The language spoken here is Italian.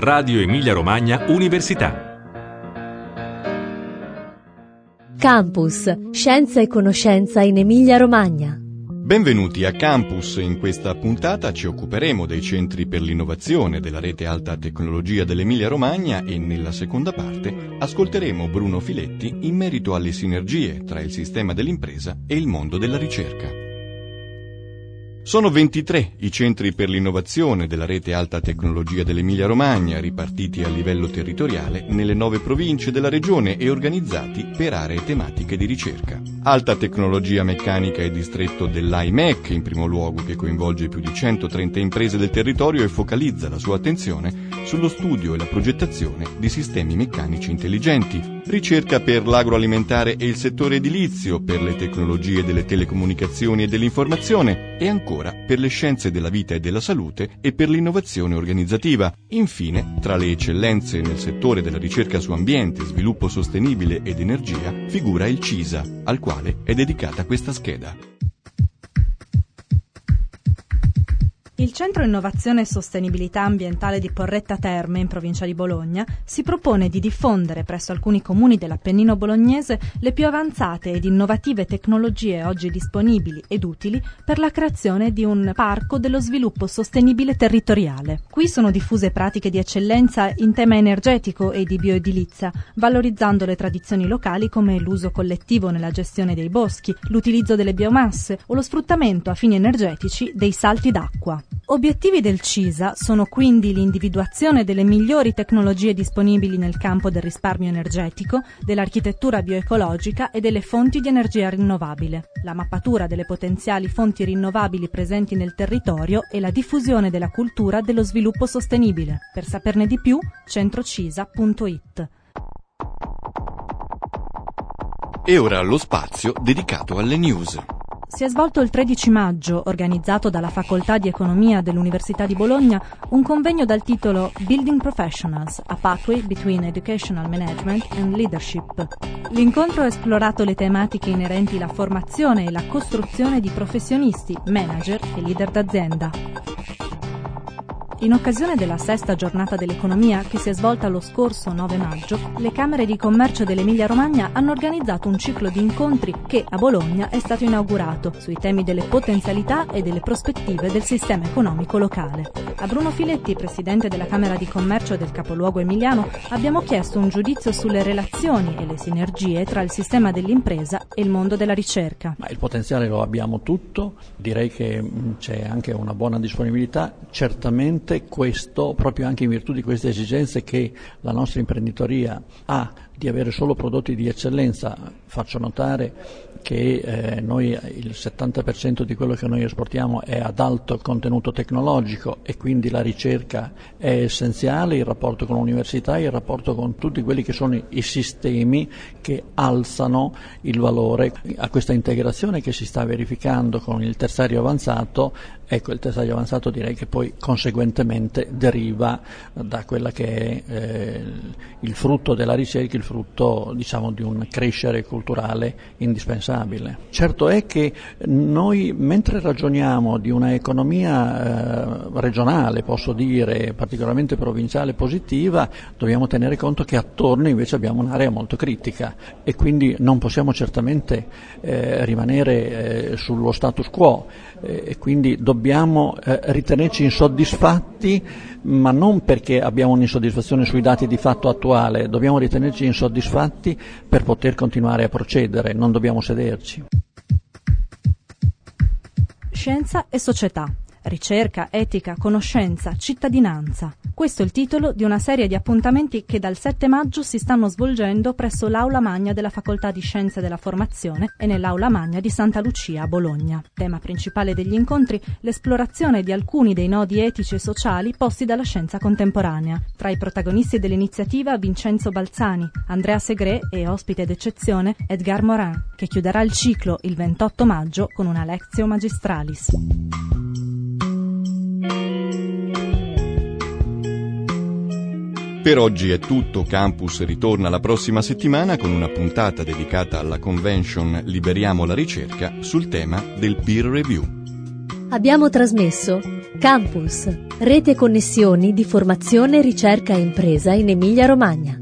Radio Emilia Romagna Università. Campus, scienza e conoscenza in Emilia Romagna. Benvenuti a Campus. In questa puntata ci occuperemo dei centri per l'innovazione della rete alta tecnologia dell'Emilia Romagna e nella seconda parte ascolteremo Bruno Filetti in merito alle sinergie tra il sistema dell'impresa e il mondo della ricerca. Sono 23 i centri per l'innovazione della rete alta tecnologia dell'Emilia Romagna, ripartiti a livello territoriale nelle 9 province della regione e organizzati per aree tematiche di ricerca. Alta tecnologia meccanica e distretto dell'IMEC, in primo luogo, che coinvolge più di 130 imprese del territorio e focalizza la sua attenzione sullo studio e la progettazione di sistemi meccanici intelligenti. Ricerca per l'agroalimentare e il settore edilizio, per le tecnologie delle telecomunicazioni e dell'informazione e ancora per le scienze della vita e della salute e per l'innovazione organizzativa. Infine, tra le eccellenze nel settore della ricerca su ambiente, sviluppo sostenibile ed energia, figura il CISA, al quale è dedicata questa scheda. Il Centro Innovazione e Sostenibilità Ambientale di Porretta Terme, in provincia di Bologna, si propone di diffondere presso alcuni comuni dell'Appennino bolognese le più avanzate ed innovative tecnologie oggi disponibili ed utili per la creazione di un parco dello sviluppo sostenibile territoriale. Qui sono diffuse pratiche di eccellenza in tema energetico e di bioedilizia, valorizzando le tradizioni locali come l'uso collettivo nella gestione dei boschi, l'utilizzo delle biomasse o lo sfruttamento a fini energetici dei salti d'acqua. Obiettivi del CISA sono quindi l'individuazione delle migliori tecnologie disponibili nel campo del risparmio energetico, dell'architettura bioecologica e delle fonti di energia rinnovabile, la mappatura delle potenziali fonti rinnovabili presenti nel territorio e la diffusione della cultura dello sviluppo sostenibile. Per saperne di più, centrocisa.it. E ora lo spazio dedicato alle news. Si è svolto il 13 maggio, organizzato dalla Facoltà di Economia dell'Università di Bologna, un convegno dal titolo Building Professionals, a Pathway Between Educational Management and Leadership. L'incontro ha esplorato le tematiche inerenti alla formazione e la costruzione di professionisti, manager e leader d'azienda. In occasione della 6ª giornata dell'economia, che si è svolta lo scorso 9 maggio, le Camere di Commercio dell'Emilia Romagna hanno organizzato un ciclo di incontri che a Bologna è stato inaugurato sui temi delle potenzialità e delle prospettive del sistema economico locale. A Bruno Filetti, presidente della Camera di Commercio del capoluogo emiliano, abbiamo chiesto un giudizio sulle relazioni e le sinergie tra il sistema dell'impresa e il mondo della ricerca. Ma il potenziale lo abbiamo tutto, direi che c'è anche una buona disponibilità, certamente questo, proprio anche in virtù di queste esigenze che la nostra imprenditoria ha di avere solo prodotti di eccellenza. Faccio notare che noi il 70% di quello che noi esportiamo è ad alto contenuto tecnologico e quindi la ricerca è essenziale, il rapporto con l'università, il rapporto con tutti quelli che sono i sistemi che alzano il valore. A questa integrazione che si sta verificando con il terziario avanzato, ecco, il terziario avanzato direi che poi conseguentemente deriva da quella che è il frutto della ricerca, il frutto, diciamo, di un crescere culturale indispensabile. Certo è che noi, mentre ragioniamo di una economia regionale, posso dire particolarmente provinciale positiva, dobbiamo tenere conto che attorno invece abbiamo un'area molto critica e quindi non possiamo certamente rimanere sullo status quo e quindi dobbiamo ritenerci insoddisfatti, ma non perché abbiamo un'insoddisfazione sui dati di fatto attuale, dobbiamo ritenerci insoddisfatti per poter continuare a procedere, non dobbiamo sederci. Scienza e società. Ricerca, etica, conoscenza, cittadinanza. Questo è il titolo di una serie di appuntamenti che dal 7 maggio si stanno svolgendo presso l'Aula Magna della Facoltà di Scienze della Formazione e nell'Aula Magna di Santa Lucia a Bologna. Tema principale degli incontri, l'esplorazione di alcuni dei nodi etici e sociali posti dalla scienza contemporanea. Tra i protagonisti dell'iniziativa Vincenzo Balzani, Andrea Segre e ospite d'eccezione Edgar Morin, che chiuderà il ciclo il 28 maggio con una Lectio Magistralis. Per oggi è tutto. Campus ritorna la prossima settimana con una puntata dedicata alla convention Liberiamo la ricerca sul tema del peer review. Abbiamo trasmesso Campus, rete connessioni di formazione, ricerca e impresa in Emilia-Romagna.